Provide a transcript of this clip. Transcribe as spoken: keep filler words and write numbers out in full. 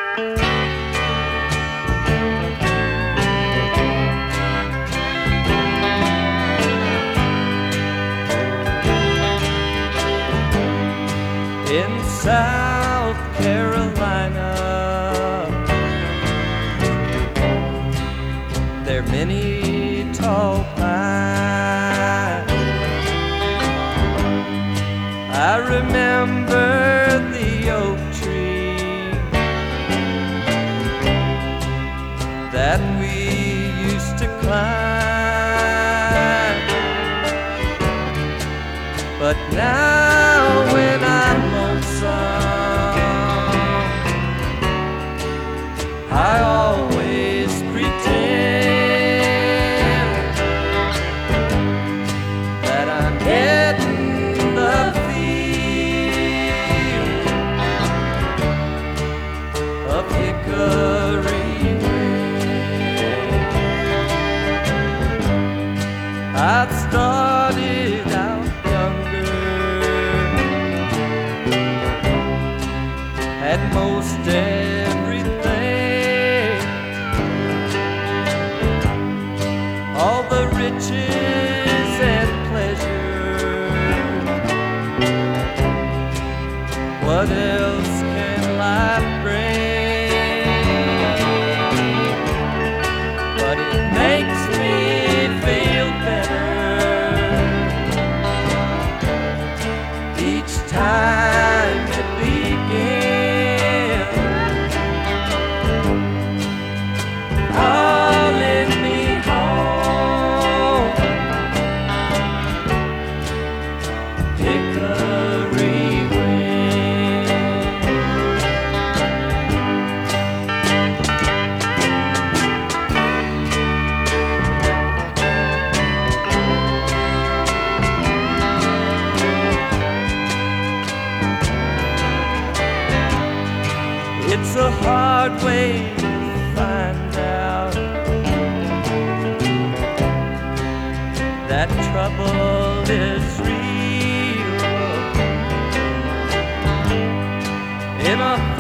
In South Carolina, there are many tall pines. I remember the oak tree that we used to climb. But now when I'm lonesome, I always pretend that I'm getting the feel of hickory wind. I'd started out at most everything, all the riches and pleasure. What else can life bring? But it makes me feel better each time it begins. It's a hard way to find out that trouble is real in a